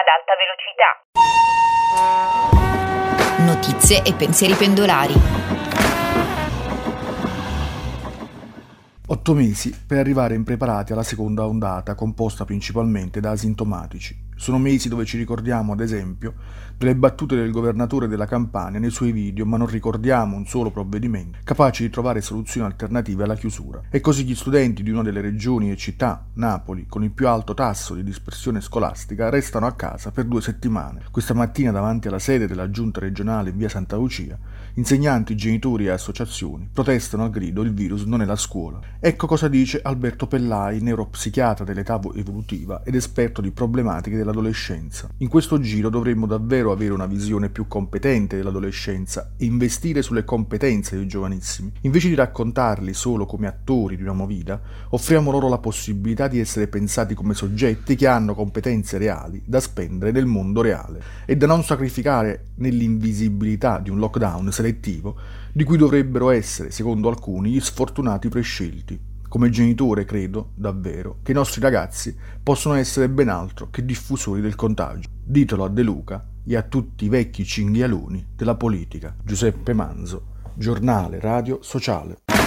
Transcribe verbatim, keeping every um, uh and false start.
ad alta velocità. Notizie e pensieri pendolari. Otto mesi per arrivare impreparati alla seconda ondata, composta principalmente da asintomatici. Sono mesi dove ci ricordiamo, ad esempio, delle battute del governatore della Campania nei suoi video, ma non ricordiamo un solo provvedimento capace di trovare soluzioni alternative alla chiusura. E così gli studenti di una delle regioni e città, Napoli, con il più alto tasso di dispersione scolastica, restano a casa per due settimane. Questa mattina, davanti alla sede della giunta regionale in via Santa Lucia, insegnanti, genitori e associazioni protestano al grido «Il virus non è la scuola». Ecco cosa dice Alberto Pellai, neuropsichiatra dell'età evolutiva ed esperto di problematiche dell'adolescenza. In questo giro dovremmo davvero avere una visione più competente dell'adolescenza e investire sulle competenze dei giovanissimi. Invece di raccontarli solo come attori di una movida, offriamo loro la possibilità di essere pensati come soggetti che hanno competenze reali da spendere nel mondo reale e da non sacrificare nell'invisibilità di un lockdown selettivo di cui dovrebbero essere, secondo alcuni, gli sfortunati prescelti. Come genitore credo, davvero, che i nostri ragazzi possono essere ben altro che diffusori del contagio. Ditelo a De Luca e a tutti i vecchi cinghialoni della politica. Giuseppe Manzo, Giornale Radio Sociale.